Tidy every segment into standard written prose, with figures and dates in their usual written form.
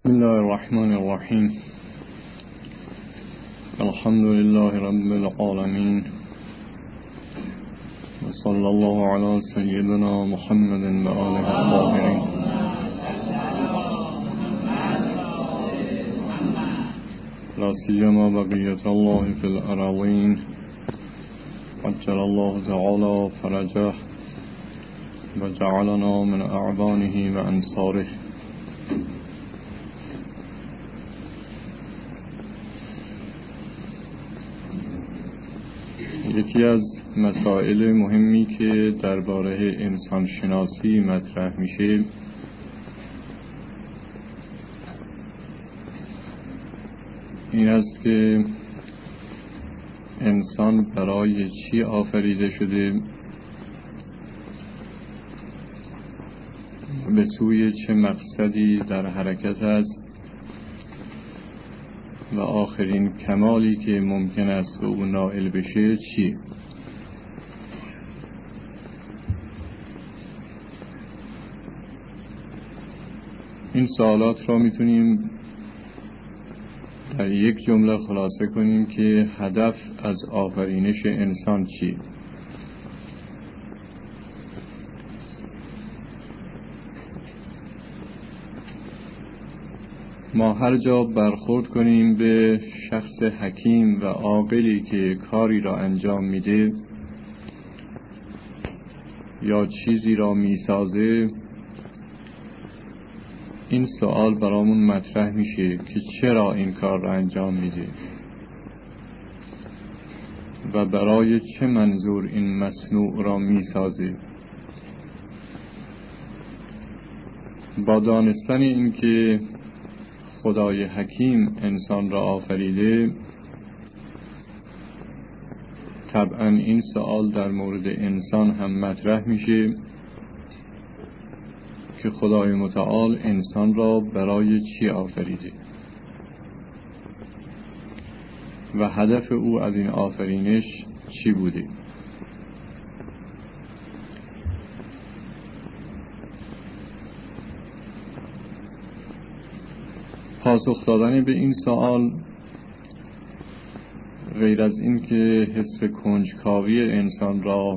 بسم الله الرحمن الرحيم. الحمد لله رب العالمين، وصلى الله على سيدنا محمد وآله الطاهرين. لا سيما بقية الله في الأراضين، عجل الله تعالى فرجه وجعلنا من أعوانه وأنصاره. یکی از مسائل مهمی که درباره انسان شناسی مطرح میشه این است که انسان برای چی آفریده شده، به سوی چه مقصدی در حرکت است و آخرین کمالی که ممکن است به او نائل بشه چیه؟ این سوالات را میتونیم در یک جمله خلاصه کنیم که هدف از آفرینش انسان چیه؟ ما هر جا برخورد کنیم به شخص حکیم و عاقلی که کاری را انجام میده یا چیزی را میسازه، این سوال برامون مطرح میشه که چرا این کار را انجام میده و برای چه منظور این مصنوع را میسازه. با دانستن این که خدای حکیم انسان را آفریده، طبعا این سوال در مورد انسان هم مطرح میشه که خدای متعال انسان را برای چی آفریده و هدف او از این آفرینش چی بوده. پاسخ دادن به این سوال غیر از این که حس کنجکاوی انسان را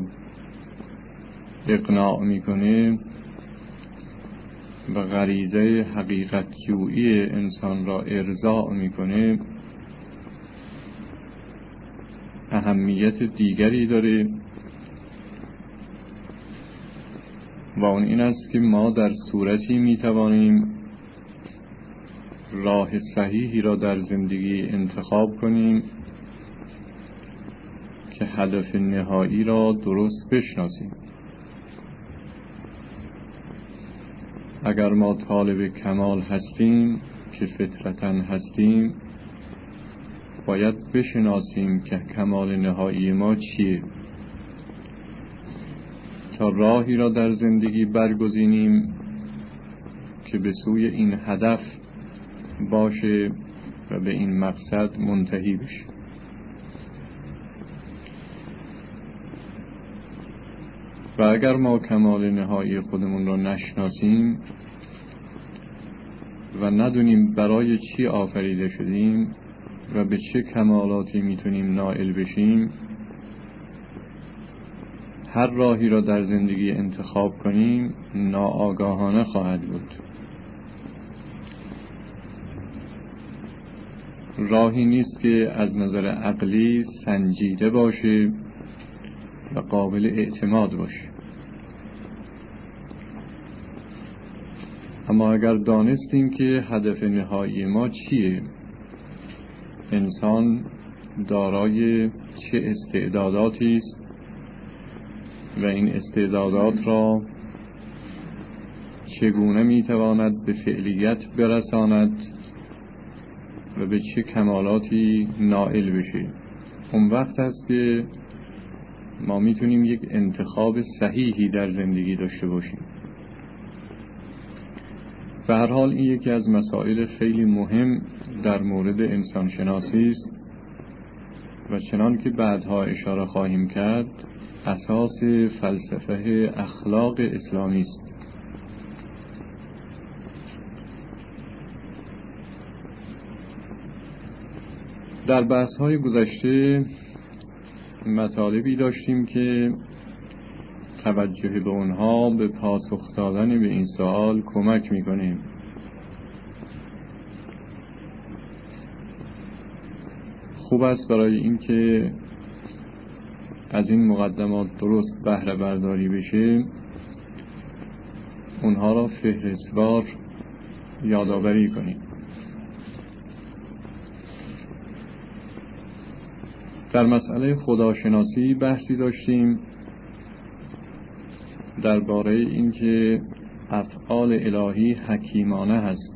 اقناع میکنه و غریزه حقیقت جویی انسان را ارضاء میکنه، اهمیت دیگری داره و اون این است که ما در صورتی میتوانیم راه صحیحی را در زندگی انتخاب کنیم که هدف نهایی را درست بشناسیم. اگر ما طالب کمال هستیم که فطرتاً هستیم، باید بشناسیم که کمال نهایی ما چیه تا راهی را در زندگی برگزینیم که به سوی این هدف باشه و به این مقصد منتهی بشه. و اگر ما کمال نهایی خودمون را نشناسیم و ندونیم برای چی آفریده شدیم و به چه کمالاتی میتونیم نائل بشیم، هر راهی را در زندگی انتخاب کنیم ناآگاهانه خواهد بود. راهی نیست که از نظر عقلی سنجیده باشه و قابل اعتماد باشه. اما اگر دانستیم که هدف نهایی ما چیه، انسان دارای چه استعداداتی است و این استعدادات را چگونه میتواند به فعلیت برساند و به چه کمالاتی نائل بشه، اون وقت است که ما میتونیم یک انتخاب صحیحی در زندگی داشته باشیم. به هر حال این یکی از مسائل خیلی مهم در مورد انسان شناسی است و چنان که بعدها اشاره خواهیم کرد اساس فلسفه اخلاق اسلامی است. در بحث‌های گذشته مطالبی داشتیم که توجه به اونها به پاسخ دادن به این سوال کمک می‌کنیم. خوب است برای اینکه از این مقدمات درست بهره برداری بشه اونها را فهرستوار یادآوری کنیم. در مسئله خداشناسی بحثی داشتیم درباره اینکه افعال الهی حکیمانه هست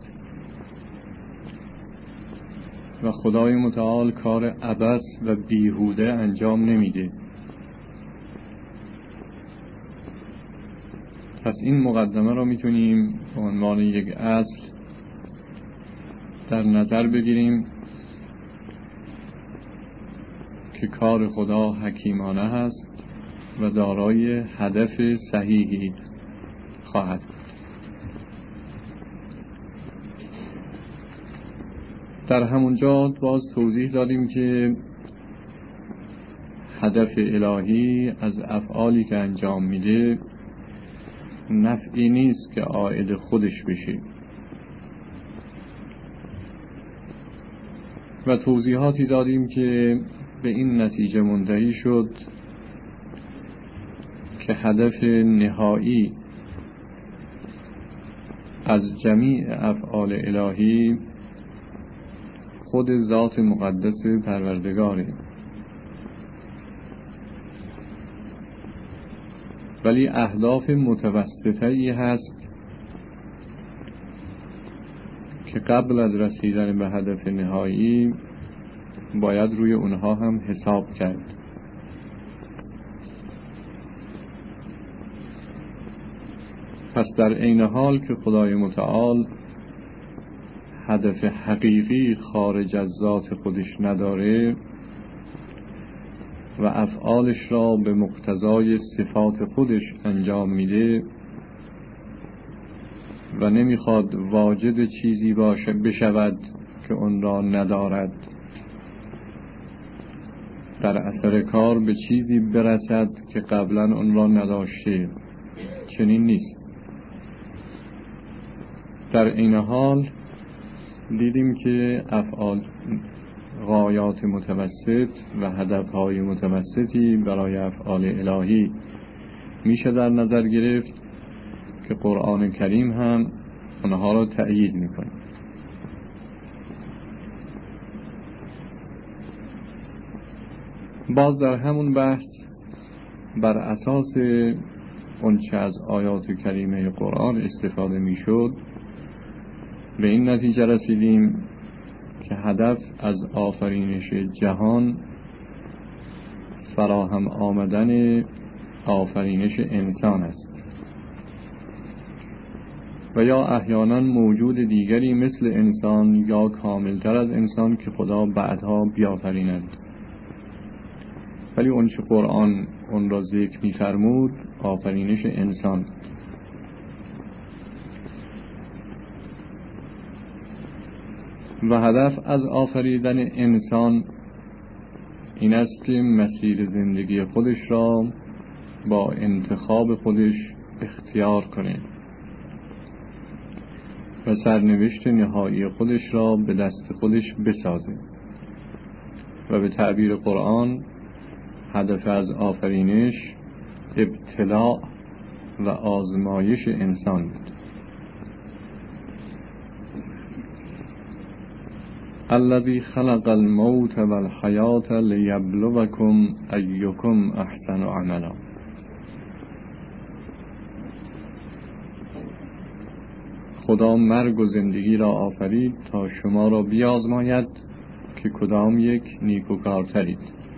و خدای متعال کار عبث و بیهوده انجام نمیده. پس این مقدمه را میتونیم به عنوان یک اصل در نظر بگیریم که کار خدا حکیمانه هست و دارای هدف صحیحی خواهد. در همونجا باز توضیح دادیم که هدف الهی از افعالی که انجام میده نفعی نیست که عائد خودش بشه و توضیحاتی دادیم که به این نتیجه منتهی شد که هدف نهایی از جمیع افعال الهی خود ذات مقدس پروردگاره، ولی اهداف متوسطه‌ای هست که قبل از رسیدن به هدف نهایی باید روی اونها هم حساب کرد. پس در عین حال که خدای متعال هدف حقیقی خارج از ذات خودش نداره و افعالش را به مقتضای صفات خودش انجام میده و نمیخواد واجد چیزی بشود که اون را ندارد، در اثر کار به چیزی برسد که قبلا اون را نداشته، چنین نیست. در این حال دیدیم که افعال غایات متوسط و هدفهای متوسطی برای افعال الهی میشه در نظر گرفت که قرآن کریم هم اونها را تأیید میکنه. باز در همون بحث بر اساس اونچه از آیات کریمه قرآن استفاده میشد به این نتیجه رسیدیم که هدف از آفرینش جهان فراهم آمدن آفرینش انسان است و یا احیانا موجود دیگری مثل انسان یا کاملتر از انسان که خدا بعدها بیافریند، ولی اون چه قرآن اون را ذکر می‌فرمود آفرینش انسان. و هدف از آفریدن انسان این است که مسیر زندگی خودش را با انتخاب خودش اختیار کنه و سرنوشت نهایی خودش را به دست خودش بسازه و به تعبیر قرآن هدف از آفرینش ابتلاء و آزمایش انسان بود. الذی خلق الموت والحیات لیبلوکم ایکم احسن عملا. خدا مرگ و زندگی را آفرید تا شما را بیازماید که کدام یک نیکوکارترید.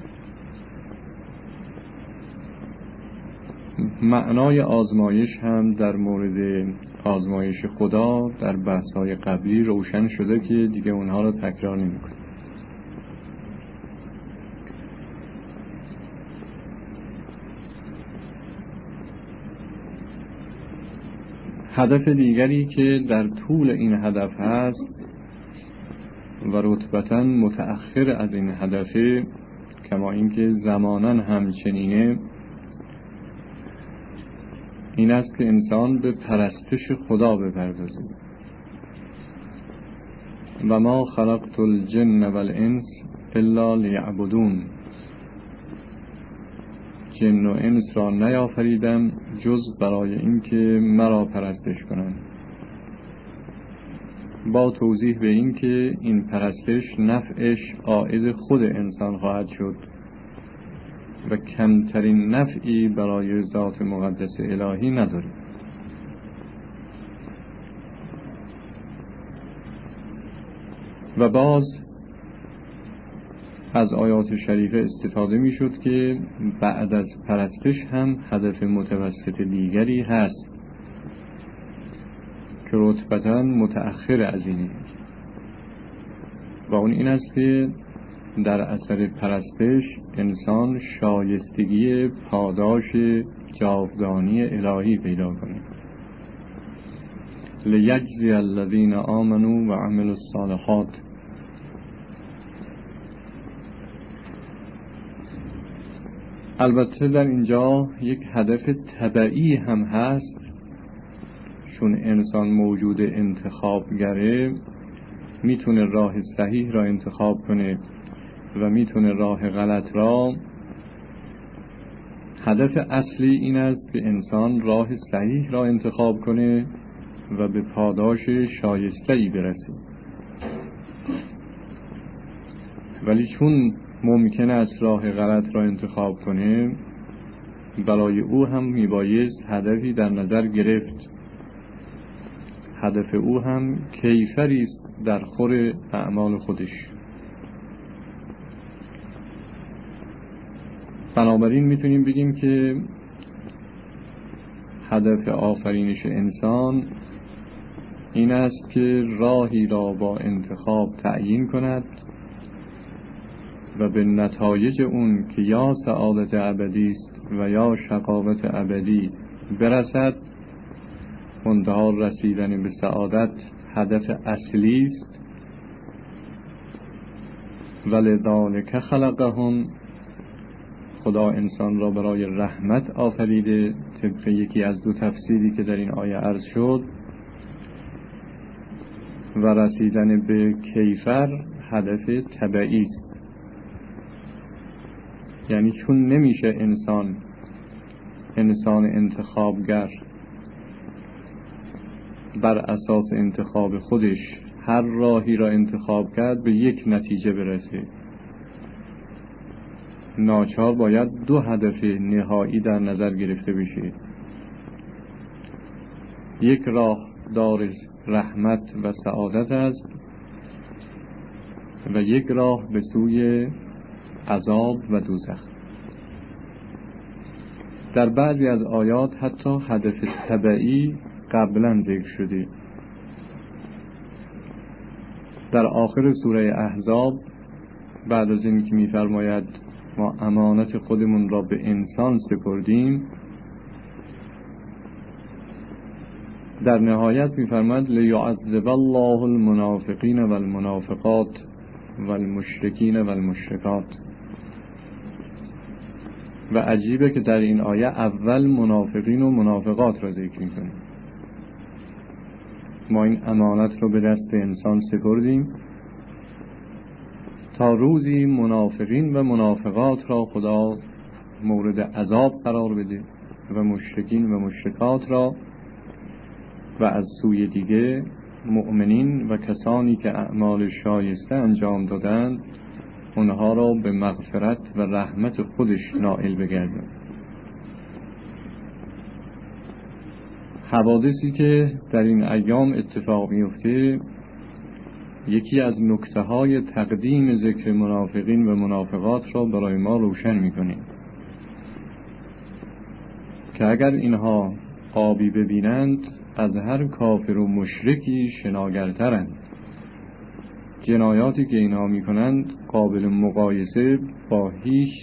معنای آزمایش هم در مورد آزمایش خدا در بحث‌های قبلی روشن شده که دیگه اونها را تکرار نمی‌کنم. هدف دیگری که در طول این هدف هست و رتبتاً متأخر از این هدفه، کما اینکه زماناً همچنینه، این است که انسان به پرستش خدا بپردازه. و ما خلقت الجن والانس الا لیعبدون، جن و انس را نیافریدم جز برای اینکه مرا پرستش کنند، با توضیح به این که این پرستش نفعش عائد خود انسان خواهد شد و کمترین نفعی برای ذات مقدس الهی نداره. و باز از آیات شریفه استفاده می شد که بعد از پرستش هم هدف متوسط دیگری هست که رتبتاً متأخر از اینه، و اون این است که در اثر پرستش انسان شایستگی پاداش جاودانی الهی پیدا کنه. لیجزی الذین آمنوا و عملوا الصالحات. البته در اینجا یک هدف تبعی هم هست، چون انسان موجود انتخابگره، میتونه راه صحیح را انتخاب کنه و میتونه راه غلط را. هدف اصلی این است که انسان راه صحیح را انتخاب کنه و به پاداش شایسته‌ای برسه. ولی چون ممکن است راه غلط را انتخاب کنه، برای او هم میبایست هدفی در نظر گرفت. هدف او هم کیفری است در خور اعمال خودش. بنابراین میتونیم بگیم که هدف آفرینش انسان این است که راهی را با انتخاب تعیین کند و به نتایج اون که یا سعادت ابدی است و یا شقاوت ابدی برسد. منتها رسیدن به سعادت هدف اصلی است. ولذالک خلقهم، خدا انسان را برای رحمت آفریده، طبق یکی از دو تفسیری که در این آیه عرض شد. و رسیدن به کیفر هدف تبعی است. یعنی چون نمیشه انسان انتخابگر بر اساس انتخاب خودش هر راهی را انتخاب کرد به یک نتیجه برسه، ناچار باید دو هدف نهایی در نظر گرفته بشه. یک راه دار رحمت و سعادت است و یک راه به سوی عذاب و دوزخ. در بعضی از آیات حتی هدف تبعی قبلا ذکر شده. در آخر سوره احزاب بعد از این که می‌فرماید ما امانت خودمون را به انسان سپردیم، در نهایت می‌فرماید لیعذب الله المنافقین والمنافقات والمشرکین والمشرکات. و عجیبه که در این آیه اول منافقین و منافقات را ذکر می‌کنه. ما این امانت رو به دست انسان سپردیم تا روزی منافقین و منافقات را خدا مورد عذاب قرار بده و مشرکین و مشرکات را، و از سوی دیگه مؤمنین و کسانی که اعمال شایسته انجام دادند اونها را به مغفرت و رحمت خودش نائل بگردند. حوادثی که در این ایام اتفاق میفته، یکی از نکته‌های تقدیم ذکر منافقین و منافقات را برای ما روشن می‌کنه که اگر اینها آبی ببینند از هر کافر و مشرکی شناگرترند. جنایاتی که اینها می‌کنند قابل مقایسه با هیچ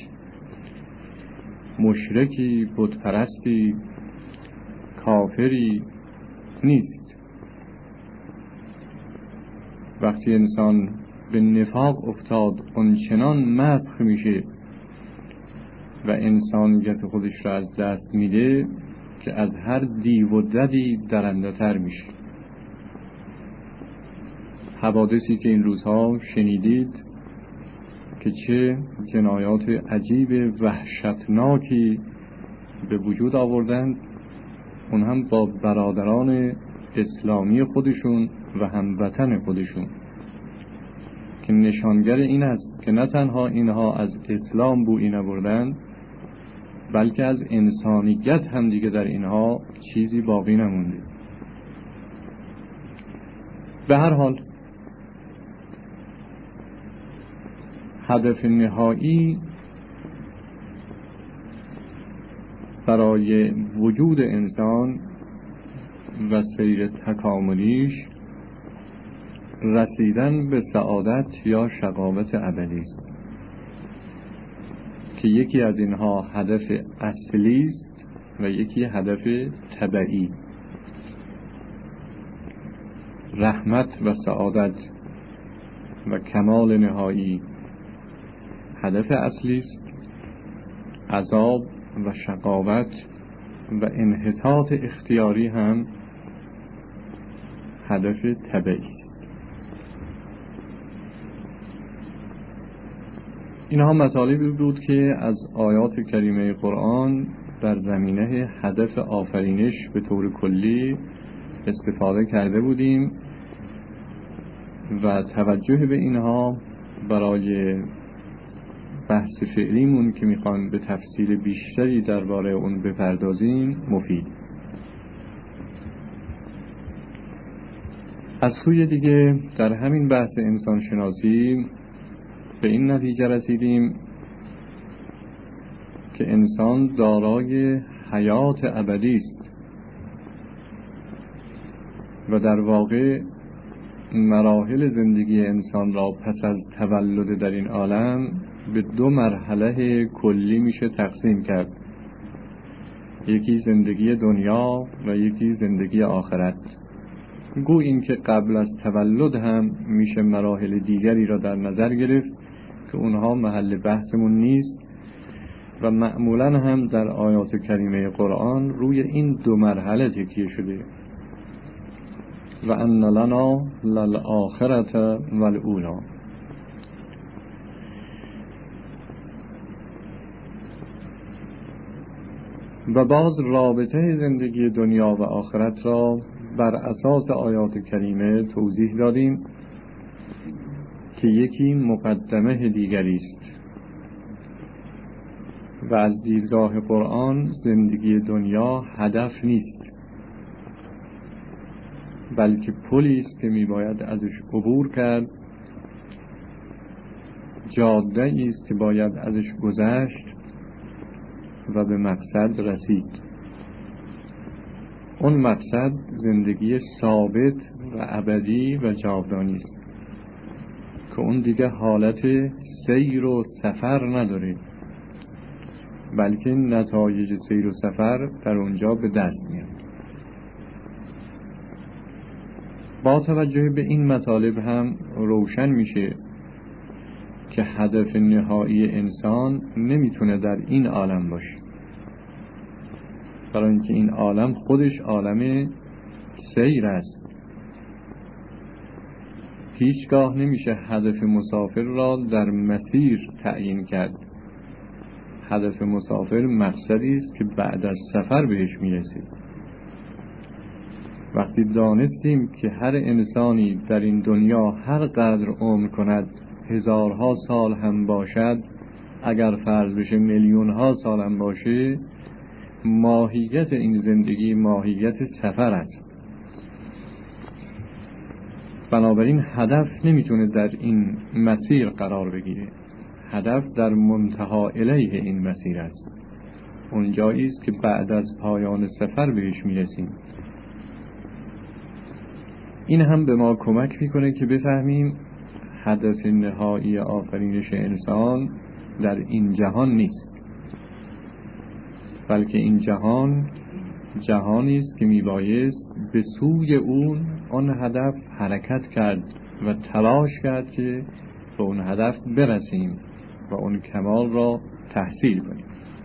مشرکی، بتپرستی، کافری نیست. وقتی انسان به نفاق افتاد اونچنان مسخ میشه و انسانیت خودش را از دست میده که از هر دیو و ددی درنده تر میشه. حوادثی که این روزها شنیدید که چه جنایات عجیب وحشتناکی به وجود آوردند، اون هم با برادران اسلامی خودشون و هموطن خودشون، که نشانگر این است که نه تنها اینها از اسلام بویی نبردند، بلکه از انسانیت هم دیگه در اینها چیزی باقی نمونده. به هر حال هدف نهایی برای وجود انسان و سیر تکاملیش رسیدن به سعادت یا شقاوت ابدی است که یکی از اینها هدف اصلی است و یکی هدف تبعی. رحمت و سعادت و کمال نهایی هدف اصلی است، عذاب و شقاوت و انحطاط اختیاری هم هدف تبعی است. اینها مطالبی بود که از آیات کریمه قرآن در زمینه هدف آفرینش به طور کلی استفاده کرده بودیم و توجه به اینها برای بحث فعلیمون که میخوایم به تفصیل بیشتری درباره اون بپردازیم مفید. از سوی دیگه در همین بحث انسان شناسی به این نتیجه رسیدیم که انسان دارای حیات ابدی است و در واقع مراحل زندگی انسان را پس از تولد در این عالم به دو مرحله کلی میشه تقسیم کرد، یکی زندگی دنیا و یکی زندگی آخرت. گو این که قبل از تولد هم میشه مراحل دیگری را در نظر گرفت که اونها محل بحثمون نیست و معمولا هم در آیات کریمه قرآن روی این دو مرحله تکیه شده. و ان لنا للآخرة والاولی. و باز رابطه زندگی دنیا و آخرت را بر اساس آیات کریمه توضیح دادیم که یکی مقدمه دیگری است و از دیدگاه قرآن زندگی دنیا هدف نیست، بلکه پلی است که میباید ازش عبور کرد، جاده است که باید ازش گذشت و به مقصد رسید. اون مقصد زندگی ثابت و ابدی و جاودانی است که اون دیگه حالت سیر و سفر نداره، بلکه نتایج سیر و سفر در اونجا به دست میاد. با توجه به این مطالب هم روشن میشه که هدف نهایی انسان نمیتونه در این عالم باشه، برای اینکه این عالم خودش عالم سیر است. هیچگاه نمیشه هدف مسافر را در مسیر تعیین کرد. هدف مسافر مقصدی است که بعد از سفر بهش میرسه. وقتی دانستیم که هر انسانی در این دنیا هر قدر عمر کند هزارها سال هم باشد، اگر فرض بشه میلیونها سال هم باشه، ماهیت این زندگی ماهیت سفر است. بنابراین هدف نمیتونه در این مسیر قرار بگیره. هدف در منتها الیه این مسیر است، اونجایی است که بعد از پایان سفر بهش میرسیم. این هم به ما کمک میکنه که بفهمیم هدف نهایی آفرینش انسان در این جهان نیست، بلکه این جهان جهانی است که میبایست به سوی اون هدف حرکت کرد و تلاش کرد که به اون هدف برسیم و اون کمال را تحصیل کنیم.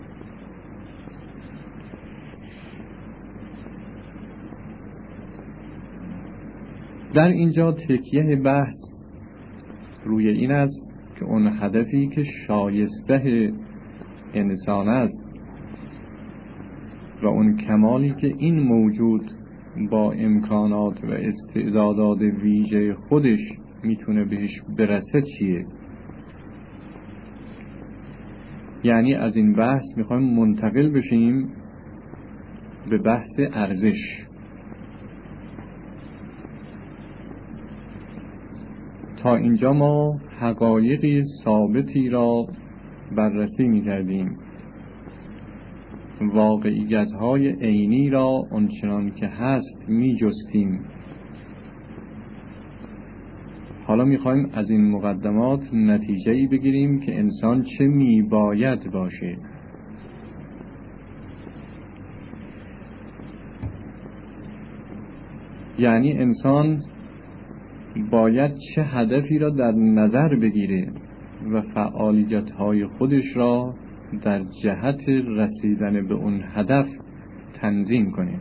در اینجا تکیه بحث روی این است که اون هدفی که شایسته انسان است و اون کمالی که این موجود با امکانات و استعدادات ویژه خودش میتونه بهش برسه چیه؟ یعنی از این بحث میخوایم منتقل بشیم به بحث ارزش. تا اینجا ما حقایقی ثابتی را بررسی می‌کردیم، واقعیت‌های عینی را آنچنان که هست می‌جستیم. حالا می‌خوایم از این مقدمات نتیجه‌ای بگیریم که انسان چه می‌باید باشه. یعنی انسان باید چه هدفی را در نظر بگیره و فعالیت‌های خودش را در جهت رسیدن به اون هدف تنظیم کنه.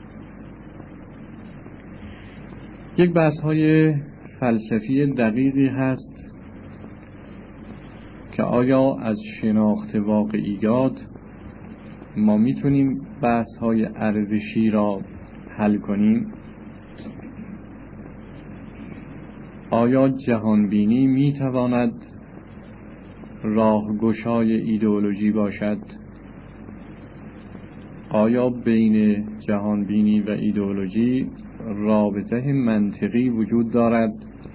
یک بحث‌های فلسفی دقیقی هست که آیا از شناخت واقعیات ما میتونیم بحث‌های ارزشی را حل کنیم؟ آیا جهانبینی میتواند راهگشای ایدئولوژی باشد؟ آیا بین جهانبینی و ایدئولوژی رابطه منطقی وجود دارد؟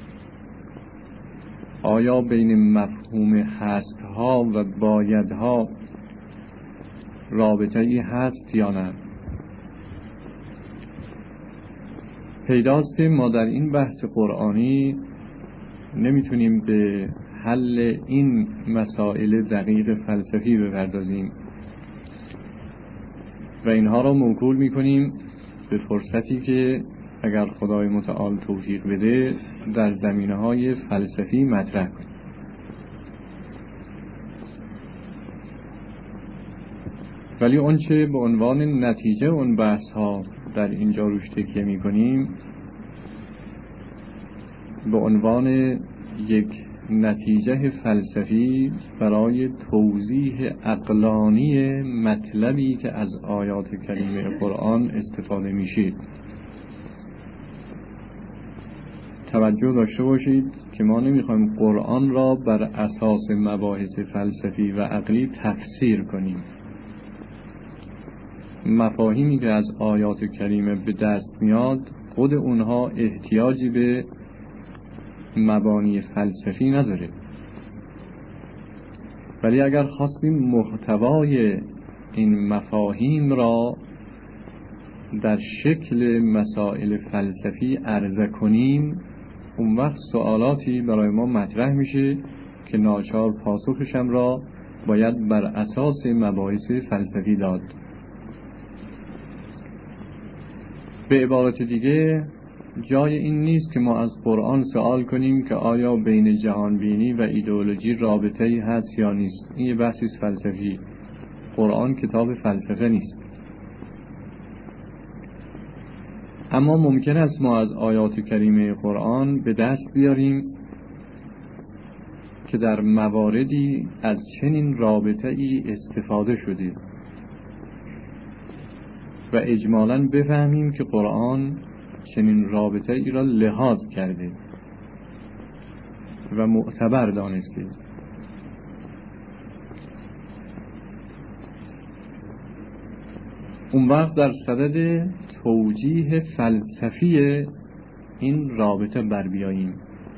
آیا بین مفهوم هستها و بایدها رابطه ای هست یا نه؟ پیداست که ما در این بحث قرآنی نمیتونیم به حل این مسائل دقیق فلسفی بپردازیم و اینها را موکول میکنیم به فرصتی که اگر خدای متعال توفیق بده در زمینه‌های فلسفی مطرح کنیم. ولی آنچه به عنوان نتیجه اون بحث ها در اینجا روش تکیه میکنیم به عنوان یک نتیجه فلسفی برای توضیح عقلانی مطلبی که از آیات کریمه قرآن استفاده میشه. توجه داشته باشید که ما نمیخوایم قرآن را بر اساس مباحث فلسفی و عقلی تفسیر کنیم. مفاهیمی که از آیات کریمه به دست میاد خود اونها احتیاجی به مبانی فلسفی نداره، ولی اگر خواستیم محتوای این مفاهیم را در شکل مسائل فلسفی عرضه کنیم اون وقت سوالاتی برای ما مطرح میشه که ناچار پاسخشم را باید بر اساس مباحث فلسفی داد. به عبارت دیگه جای این نیست که ما از قرآن سوال کنیم که آیا بین جهانبینی و ایدئولوژی رابطه‌ای هست یا نیست. این یه بحثی فلسفی. قرآن کتاب فلسفه نیست. اما ممکن است ما از آیات کریمه قرآن به دست بیاریم که در مواردی از چنین رابطه‌ای استفاده شده و اجمالاً بفهمیم که قرآن چنین رابطه‌ای را لحاظ کرده و معتبر دانسته. اون وقت در صدد توجیه فلسفی این رابطه بر بیاییم.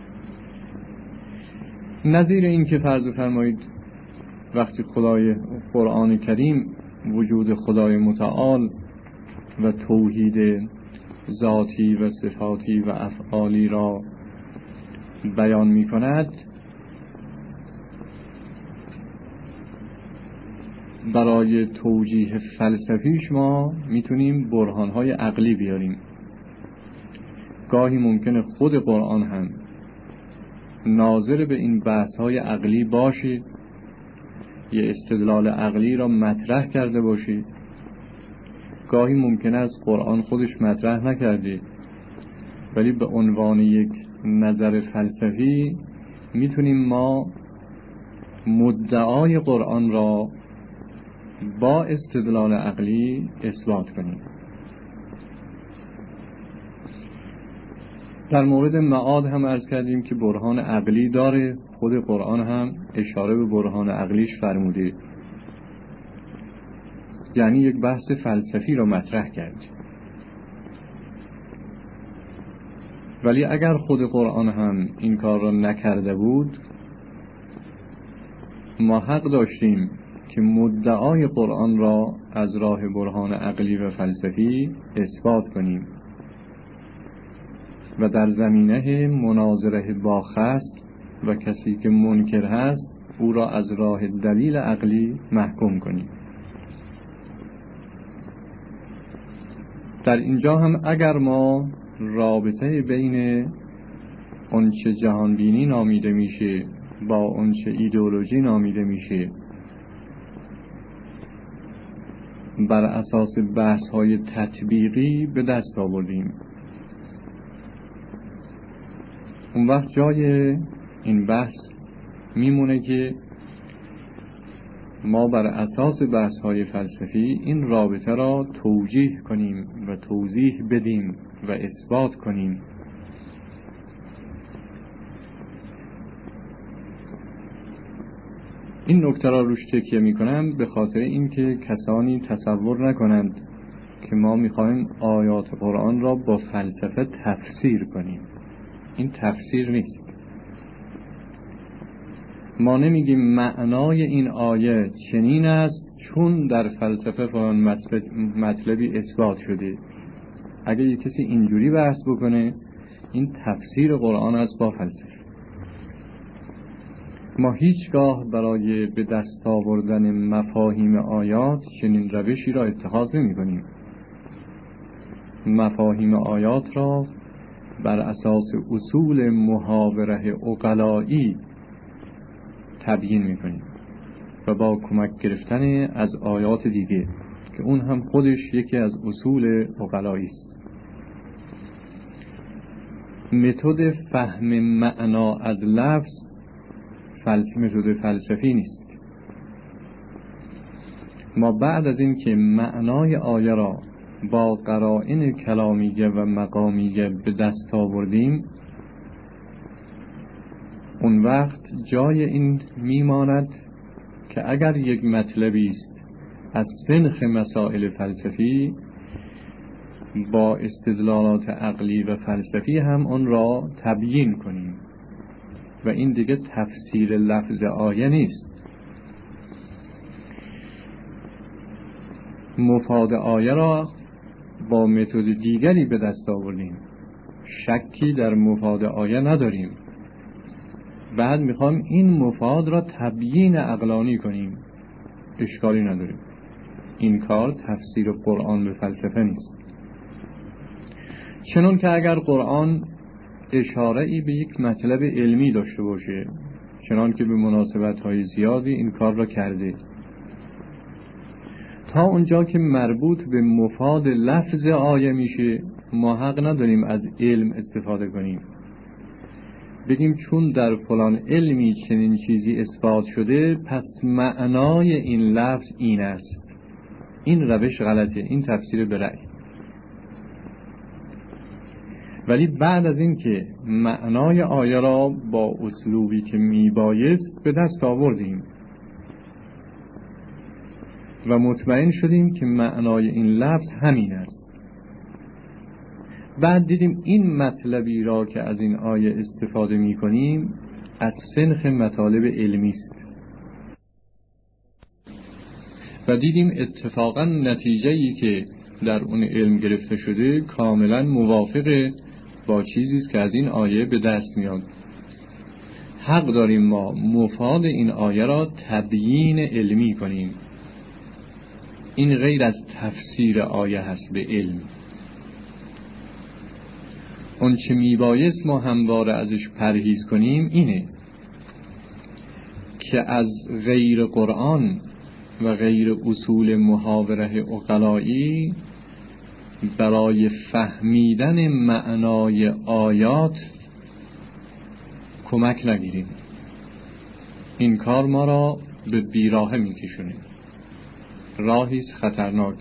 نظیر این که فرض فرمایید وقتی خدای قرآن کریم وجود خدای متعال و توحید ذاتی و صفاتی و افعالی را بیان می کند، برای توجیه فلسفیش ما میتونیم برهانهای عقلی بیاریم. گاهی ممکنه خود قرآن هم ناظر به این بحث‌های عقلی باشید، یه استدلال عقلی را مطرح کرده باشید. گاهی ممکنه از قرآن خودش مطرح نکردید، ولی به عنوان یک نظر فلسفی میتونیم ما مدعای قرآن را با استدلال عقلی اثبات کنیم. در مورد معاد هم عرض کردیم که برهان عقلی داره، خود قرآن هم اشاره به برهان عقلیش فرموده، یعنی یک بحث فلسفی را مطرح کرد. ولی اگر خود قرآن هم این کار را نکرده بود، ما حق داشتیم که مدعای قرآن را از راه برهان عقلی و فلسفی اثبات کنیم و در زمینه مناظره با خصم و کسی که منکر هست او را از راه دلیل عقلی محکوم کنیم. در اینجا هم اگر ما رابطه بین آنچه جهانبینی نامیده میشه با آنچه ایدئولوژی نامیده میشه بر اساس بحث‌های تطبیقی به دست آوردیم، اون وقت جای این بحث میمونه که ما بر اساس بحث‌های فلسفی این رابطه را توجیه کنیم و توضیح بدیم و اثبات کنیم. این نکته را روش تکیه میکنم به خاطر اینکه کسانی تصور نکنند که ما میخوایم آیات قرآن را با فلسفه تفسیر کنیم. این تفسیر نیست. ما نمیگیم معنای این آیه چنین است چون در فلسفه فلان مطلبی اثبات شده. اگه یک کسی اینجوری بحث بکنه این تفسیر قرآن است با فلسفه. ما هیچگاه برای به دست آوردن مفاهیم آیات چنین روشی را اتخاذ نمی کنیم. مفاهیم آیات را بر اساس اصول محاوره عقلایی تبیین می کنیم و با کمک گرفتن از آیات دیگه که اون هم خودش یکی از اصول عقلایی است. متد فهم معنا از لفظ متد فلسفی نیست. ما بعد از این که معنای آیه را با قرائن کلامیه و مقامیه به دست آوردیم، اون وقت جای این میماند که اگر یک مطلبی است از سنخ مسائل فلسفی، با استدلالات عقلی و فلسفی هم اون را تبیین کنیم و این دیگه تفسیر لفظ آیه نیست. مفاد آیه را با متد دیگری به دست آوردیم، شکی در مفاد آیه نداریم، بعد میخوام این مفاد را تبیین عقلانی کنیم، اشکالی نداریم. این کار تفسیر قرآن به فلسفه نیست. چنان که اگر قرآن اشاره ای به یک مطلب علمی داشته باشه، چنان که به مناسبت‌های زیادی این کار را کرده، تا اونجا که مربوط به مفاد لفظ آیه میشه ما حق نداریم از علم استفاده کنیم، بگیم چون در فلان علمی چنین چیزی اثبات شده پس معنای این لفظ این است. این روش غلطه، این تفسیر به رأی. ولی بعد از این که معنای آیه را با اسلوبی که میبایست به دست آوردیم و مطمئن شدیم که معنای این لفظ همین است، بعد دیدیم این مطلبی را که از این آیه استفاده می کنیم از سنخ مطالب علمی است و دیدیم اتفاقا نتیجه‌ای که در اون علم گرفته شده کاملا موافق با چیزی است که از این آیه به دست میاد. حق داریم ما مفاد این آیه را تبیین علمی کنیم. این غیر از تفسیر آیه هست به علم. اون چه میبایست ما همواره ازش پرهیز کنیم اینه که از غیر قرآن و غیر اصول محاوره عقلایی برای فهمیدن معنای آیات کمک نگیریم. این کار ما را به بیراهه میکشونه، راهیست خطرناک.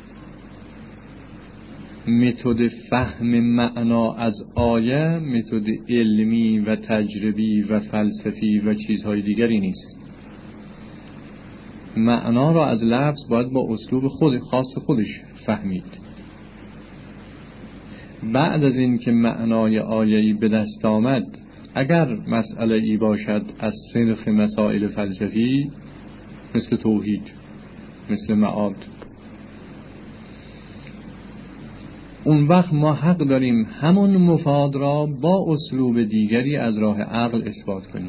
متد فهم معنا از آیه متد علمی و تجربی و فلسفی و چیزهای دیگری نیست. معنا را از لفظ باید با اسلوب خاص خودش فهمید. بعد از این که معنای آیه‌ای به دست آمد، اگر مسئله ای باشد از صنف مسائل فلسفی مثل توحید، مثل معاد، اون وقت ما حق داریم همون مفاد را با اسلوب دیگری از راه عقل اثبات کنیم.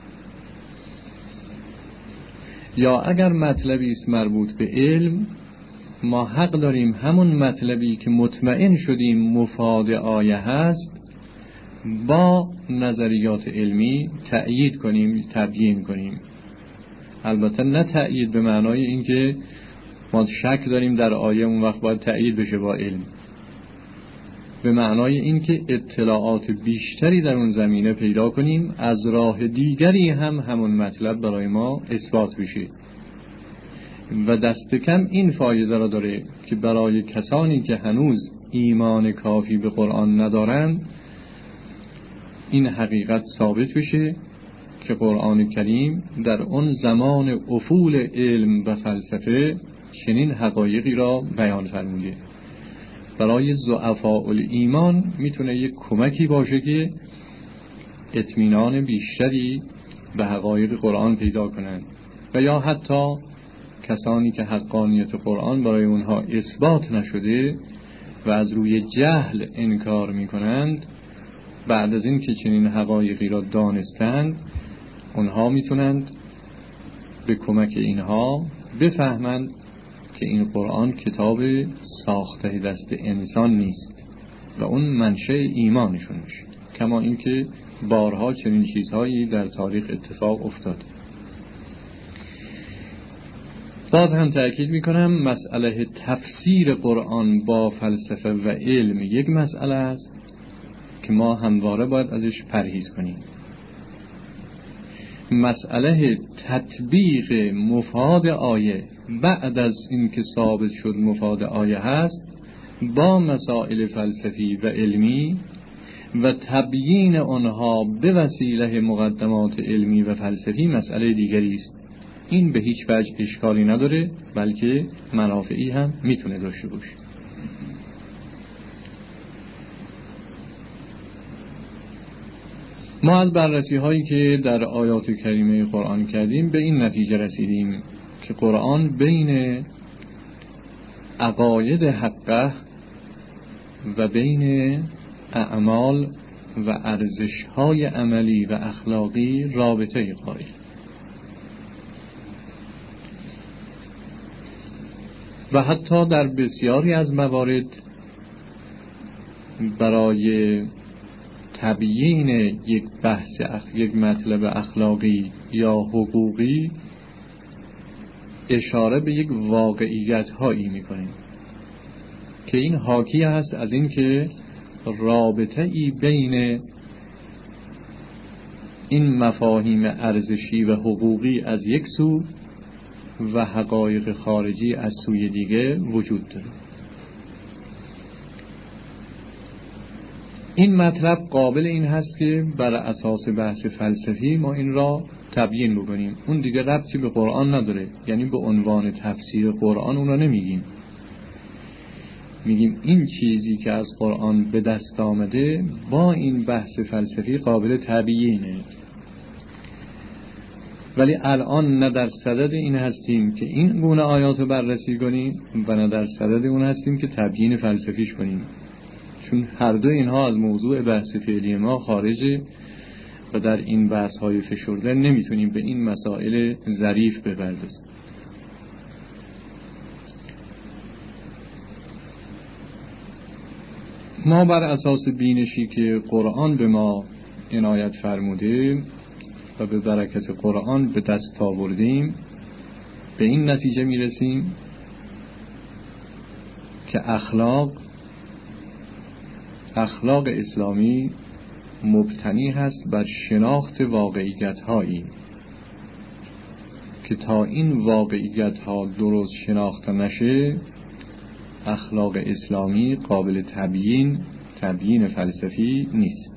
یا اگر مطلبی است مربوط به علم، ما حق داریم همون مطلبی که مطمئن شدیم مفاد آیه هست با نظریات علمی تأیید کنیم، تبیین کنیم. البته نه تأیید به معنای اینکه ما شک داریم در آیه اون وقت باید تأیید بشه با علم، به معنای اینکه اطلاعات بیشتری در اون زمینه پیدا کنیم، از راه دیگری هم همون مطلب برای ما اثبات بشه. و دست کم این فایده را داره که برای کسانی که هنوز ایمان کافی به قرآن ندارن این حقیقت ثابت بشه که قرآن کریم در اون زمان افول علم و فلسفه چنین حقایقی را بیان فرموده. برای ضعفاء الایمان میتونه یک کمکی باشه که اطمینان بیشتری به حقایق قرآن پیدا کنند، و یا حتی کسانی که حقانیت قرآن برای اونها اثبات نشده و از روی جهل انکار میکنند، بعد از این که چنین حقایقی را دانستند اونها میتونند به کمک اینها بفهمند که این قرآن کتاب ساخته دست انسان نیست و اون منشأ ایمانشون میشه، کما اینکه بارها چنین چیزهایی در تاریخ اتفاق افتاد. باز هم تأکید میکنم مسئله تفسیر قرآن با فلسفه و علم یک مسئله است که ما همواره باید ازش پرهیز کنیم. مسئله تطبیق مفاد آیه بعد از اینکه ثابت شد مفاد آیه هست با مسائل فلسفی و علمی و تبیین آنها به وسیله مقدمات علمی و فلسفی مسئله دیگری است. این به هیچ وجه اشکالی نداره، بلکه منافعی هم میتونه داشته باشه. ما از بررسی هایی که در آیات کریمه قرآن کردیم به این نتیجه رسیدیم که قرآن بین عقاید حقه و بین اعمال و ارزش های عملی و اخلاقی رابطه قائل. و حتی در بسیاری از موارد برای تبیین یک بحث یک مطلب اخلاقی یا حقوقی اشاره به یک واقعیت هایی میکنیم که این حاکی است از این که رابطه ای بین این مفاهیم ارزشی و حقوقی از یک سو و حقایق خارجی از سوی دیگه وجود داره. این مطلب قابل این هست که بر اساس بحث فلسفی ما این را تبیین بکنیم. اون دیگه ربطی به قرآن نداره، یعنی به عنوان تفسیر قرآن اون را نمیگیم. میگیم این چیزی که از قرآن به دست آمده با این بحث فلسفی قابل تبیینه. ولی الان نه در صدد این هستیم که این گونه آیات رو بررسی کنیم و نه در صدد اون هستیم که تبیین فلسفیش کنیم، چون هر دو اینها از موضوع بحث فعلی ما خارجه و در این بحث های فشرده نمیتونیم به این مسائل ظریف بپردازیم. ما بر اساس بینشی که قرآن به ما عنایت فرموده و به برکت قرآن به دست آوردیم به این نتیجه میرسیم که اخلاق اسلامی مبتنی هست بر شناخت واقعیت هایی که تا این واقعیت ها درست شناخته نشه اخلاق اسلامی قابل تبیین فلسفی نیست.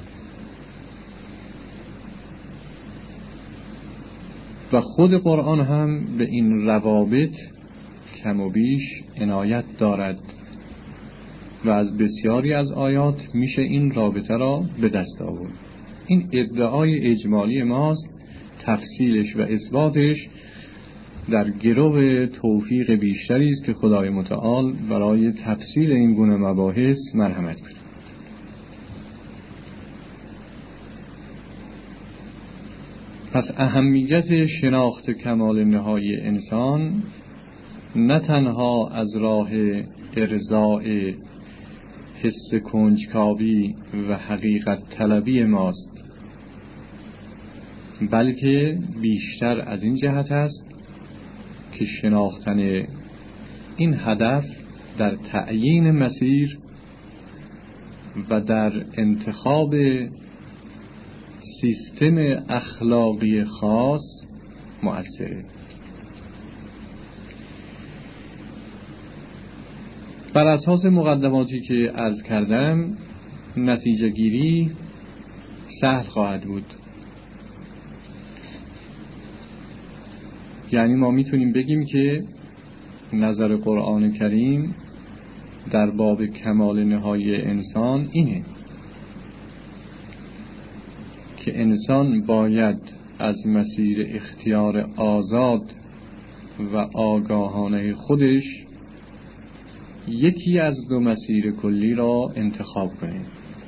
و خود قرآن هم به این روابط کم و بیش عنایت دارد و از بسیاری از آیات میشه این رابطه را به دست آورد. این ادعای اجمالی ماست، تفصیلش و اثباتش در گرو توفیق بیشتری است که خدای متعال برای تفصیل این گونه مباحث مرحمت کنه. پس اهمیت شناخت کمال نهایی انسان نه تنها از راه ارضاء حس کنجکاوی و حقیقت طلبی ماست، بلکه بیشتر از این جهت است که شناختن این هدف در تعیین مسیر و در انتخاب سیستم اخلاقی خاص مؤثره. بر اساس مقدماتی که عرض کردم نتیجه گیری سهل خواهد بود. یعنی ما میتونیم بگیم که نظر قرآن کریم در باب کمال نهایی انسان اینه که انسان باید از مسیر اختیار آزاد و آگاهانه خودش یکی از دو مسیر کلی را انتخاب کنه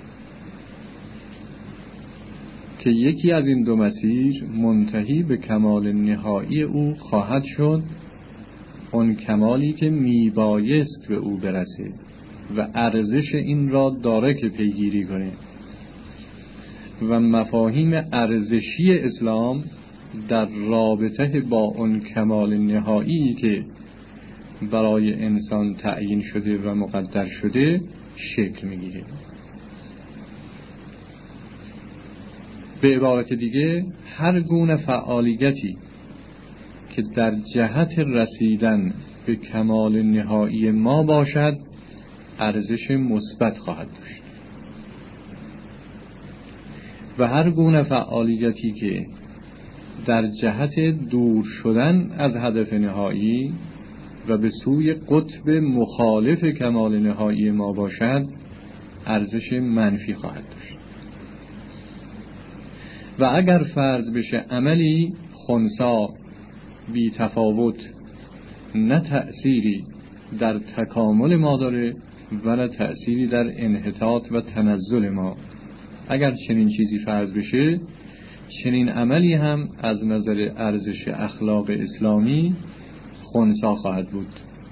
که یکی از این دو مسیر منتهی به کمال نهایی او خواهد شد، اون کمالی که میبایست به او برسه و ارزش این را داره که پیگیری کنه. و مفاهیم ارزشی اسلام در رابطه با اون کمال نهایی که برای انسان تعیین شده و مقدر شده شکل میگیره. به عبارت دیگه هر گونه فعالیتی که در جهت رسیدن به کمال نهایی ما باشد ارزش مثبت خواهد داشت و هر گونه فعالیتی که در جهت دور شدن از هدف نهایی و به سوی قطب مخالف کمال نهایی ما باشد ارزش منفی خواهد داشت. و اگر فرض بشه عملی خنثی بی تفاوت نه تأثیری در تکامل ما داره و نه تأثیری در انحطاط و تنزل ما، اگر چنین چیزی فرض بشه چنین عملی هم از نظر ارزش اخلاق اسلامی خنثی خواهد بود،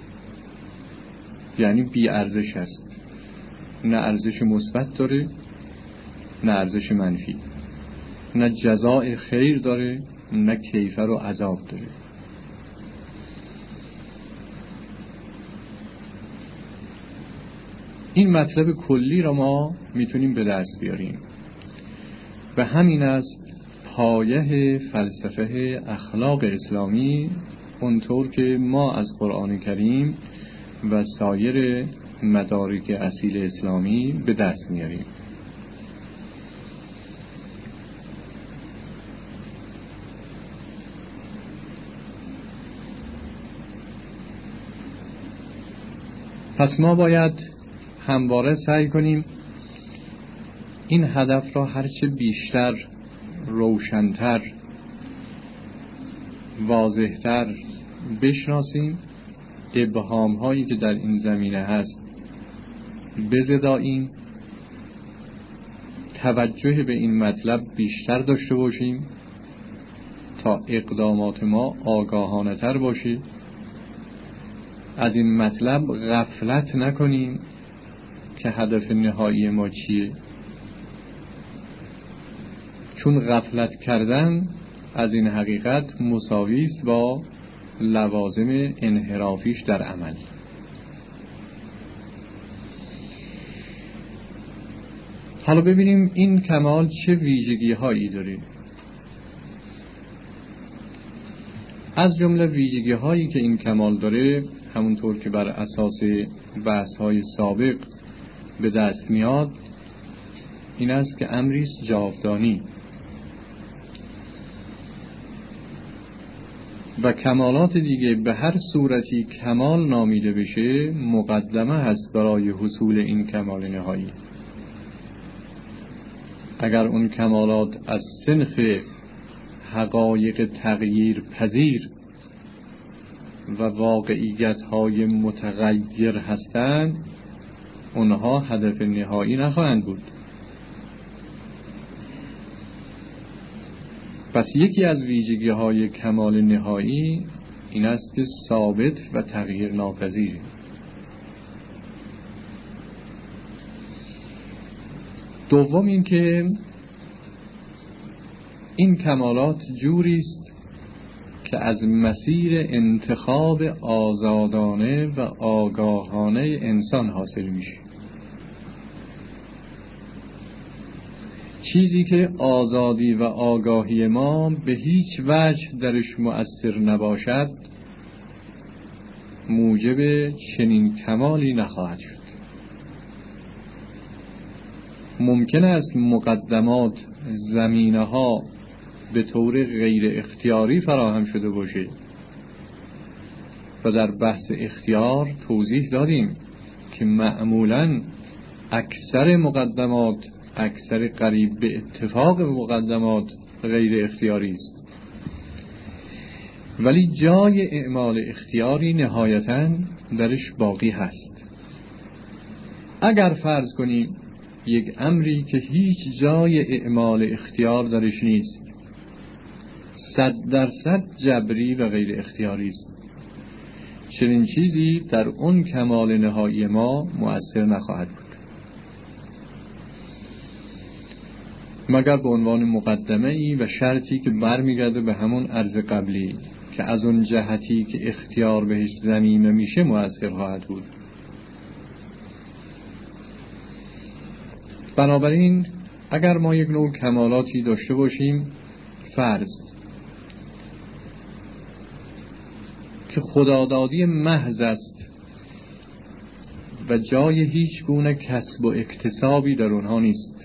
یعنی بی ارزش است، نه ارزش مثبت داره نه ارزش منفی، نه جزاء خیر داره نه کیفر و عذاب داره. این مطلب کلی را ما میتونیم به دست بیاریم و همین است پایه فلسفه اخلاق اسلامی اونطور که ما از قرآن کریم و سایر مدارک اصیل اسلامی به دست میاریم. پس ما باید همواره سعی کنیم این هدف را هرچه بیشتر، روشن‌تر، واضح‌تر بشناسیم، ابهام هایی که در این زمینه هست بزداییم، توجه به این مطلب بیشتر داشته باشیم تا اقدامات ما آگاهانه تر باشه، از این مطلب غفلت نکنیم که هدف نهایی ما چیه، چون غفلت کردن از این حقیقت مساوی است با لوازم انحرافیش در عمل. حالا ببینیم این کمال چه ویژگی هایی داره. از جمله ویژگی هایی که این کمال داره، همونطور که بر اساس بحث های سابق به دست میاد، این است که امری است جاودانی و کمالات دیگه به هر صورتی کمال نامیده بشه مقدمه هست برای حصول این کمال نهایی. اگر اون کمالات از صنف حقایق تغییر پذیر و واقعیت های متغیر هستند، اونها هدف نهایی نخواهند بود. پس یکی از ویژگی های کمال نهایی این است که ثابت و تغییر ناپذیر. دوم این که این کمالات جوری است که از مسیر انتخاب آزادانه و آگاهانه انسان حاصل میشه. چیزی که آزادی و آگاهی ما به هیچ وجه درش مؤثر نباشد موجب چنین کمالی نخواهد شد. ممکن است مقدمات، زمینه ها به طور غیر اختیاری فراهم شده باشه و در بحث اختیار توضیح دادیم که معمولاً اکثر مقدمات، اکثر قریب به اتفاق مقدمات غیر اختیاری است، ولی جای اعمال اختیاری نهایتاً درش باقی هست. اگر فرض کنیم یک امری که هیچ جای اعمال اختیار درش نیست 100% جبری و غیر اختیاری است، چنین چیزی در اون کمال نهایی ما مؤثر نخواهد بود، مگر به عنوان مقدمه ای و شرطی که برمیگرده به همون عرض قبلی که از اون جهتی که اختیار بهش ضمیمه میشه مؤثر خواهد بود. بنابراین اگر ما یک نوع کمالاتی داشته باشیم، فرض که خدادادی محض است و جای هیچ گونه کسب و اکتسابی در اونها نیست،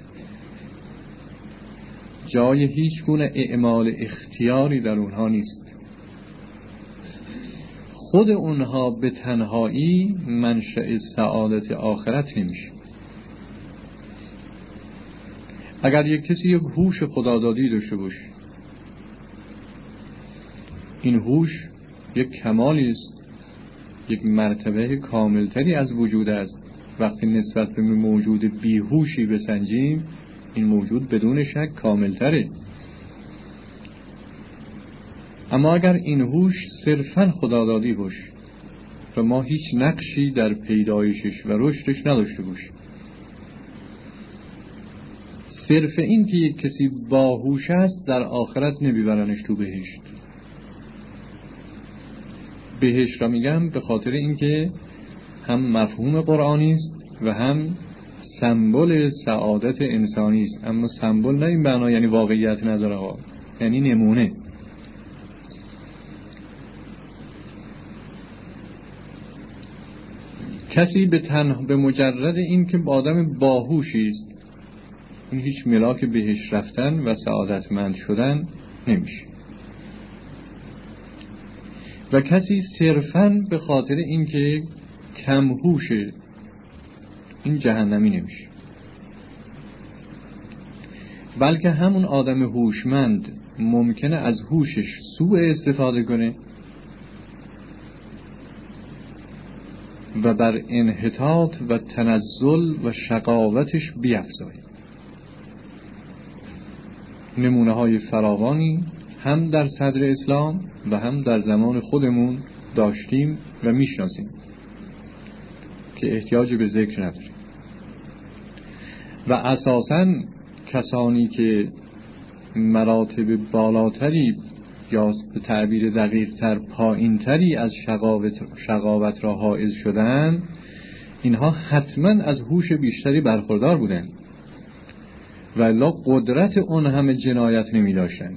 جای هیچ گونه اعمال اختیاری در اونها نیست، خود اونها به تنهایی منشأ سعادت آخرت نمیشه. اگر یک کسی یک هوش خدادادی داشته باشه، این هوش یک کمالی است، یک مرتبه کاملتری از وجود است. وقتی نسبت به موجود بیهوشی بسنجیم، این موجود بدون شک کاملتره. اما اگر این هوش صرفاً خدادادی باشه و ما هیچ نقشی در پیدایشش و رشدش نداشته باشیم، صرف این که یک کسی باهوش است در آخرت نمیبرنش تو بهشت. بهشت را میگم به خاطر اینکه هم مفهوم قرآنی است و هم سمبل سعادت انسانی است، اما سمبل نه این معنا یعنی واقعیت نداره ها، یعنی نمونه. کسی به مجرد این که آدم باهوشی است، این هیچ ملاک بهشت رفتن و سعادتمند شدن نمیشه. و کسی صرفاً به خاطر اینکه کم هوشه، این جهنمی نمیشه. بلکه همون آدم هوشمند ممکنه از هوشش سوء استفاده کنه و بر انحطاط و تنزل و شقاوتش بیفزاید. نمونه های فراوانی هم در صدر اسلام و هم در زمان خودمون داشتیم و میشناسیم که احتیاج به ذکر نداریم. و اساساً کسانی که مراتب بالاتری یا به تعبیر دقیق‌تر پایین‌تری از شقاوت را حائز شدند، اینها حتماً از هوش بیشتری برخوردار بودند و الا قدرت اون همه جنایت نمی داشتند.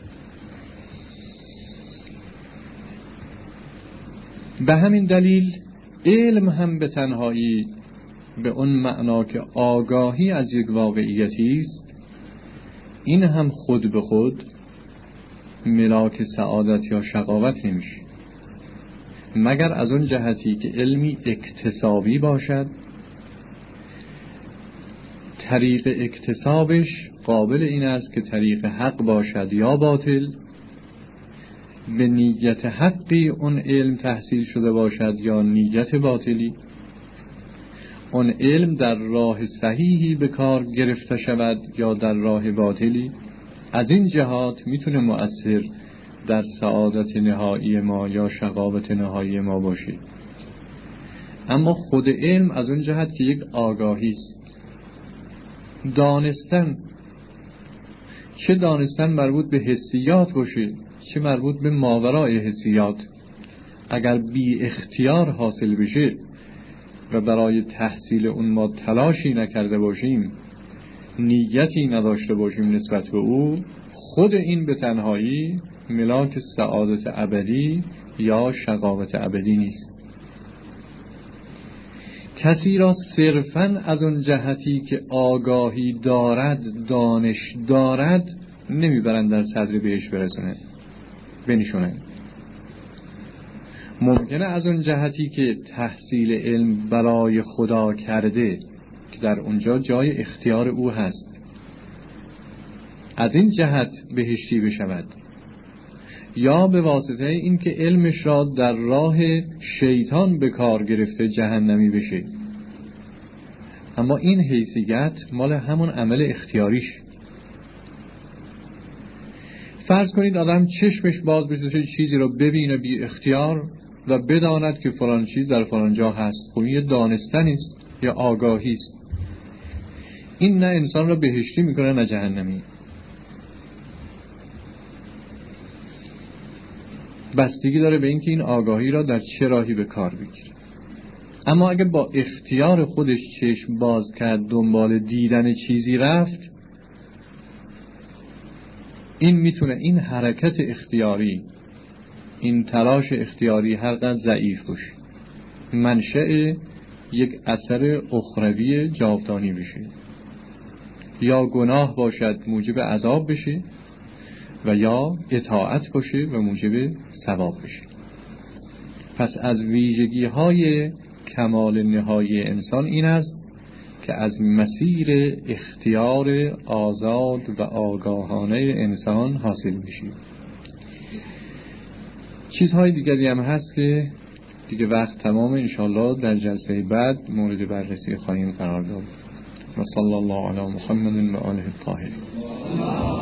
به همین دلیل علم هم به تنهایی به اون معنا که آگاهی از یک واقعیتی است، این هم خود به خود ملاک سعادت یا شقاوت نمیشه، مگر از اون جهتی که علمی اکتسابی باشد، طریق اکتسابش قابل این است که طریق حق باشد یا باطل، به نیت حقی اون علم تحصیل شده باشد یا نیت باطلی، اون علم در راه صحیحی به کار گرفته شود یا در راه باطلی. از این جهات میتونه مؤثر در سعادت نهایی ما یا شقاوت نهایی ما باشه. اما خود علم از اون جهت که یک آگاهی است، دانستن، چه دانستن مربوط به حسیات باشه چه مربوط به ماورای حسیات، اگر بی اختیار حاصل بشه و برای تحصیل اون ما تلاشی نکرده باشیم، نیتی نداشته باشیم نسبت به او، خود این به تنهایی ملاک سعادت ابدی یا شقاوت ابدی نیست. کسی را صرفاً از اون جهتی که آگاهی دارد، دانش دارد، نمیبرند در صدر بهش برسونه بنشونه. ممکنه از اون جهتی که تحصیل علم برای خدا کرده که در اونجا جای اختیار او هست، از این جهت بهشتی بشود، یا به واسطه این که علمش را در راه شیطان به کار گرفته جهنمی بشه. اما این حیثیت مال همون عمل اختیاریش. فرض کنید آدم چشمش باز بشه چیزی رو ببینه بی اختیار و بداند که فلان چیز در فلان جا هست. خب این یه دانستنی است یا آگاهی است. این نه انسان را بهشتی میکنه نه جهنمی. بستگی داره به اینکه این آگاهی را در چه راهی به کار بگیره. اما اگه با اختیار خودش چشم باز کرد دنبال دیدن چیزی رفت، این میتونه این حرکت اختیاری، این تلاش اختیاری هر قدر ضعیف باشه، منشأ یک اثر اخروی جاودانی بشه، یا گناه باشد موجب عذاب بشه و یا اطاعت باشه و موجب ثواب بشه. پس از ویژگی های کمال نهایی انسان این است که از مسیر اختیار آزاد و آگاهانه انسان حاصل میشه. چیزهای دیگری هم هست که دیگه وقت تمام، انشاءالله در جلسه بعد مورد بررسی خواهیم قرار داد. و صلی الله علی محمد و آله الطاهرین.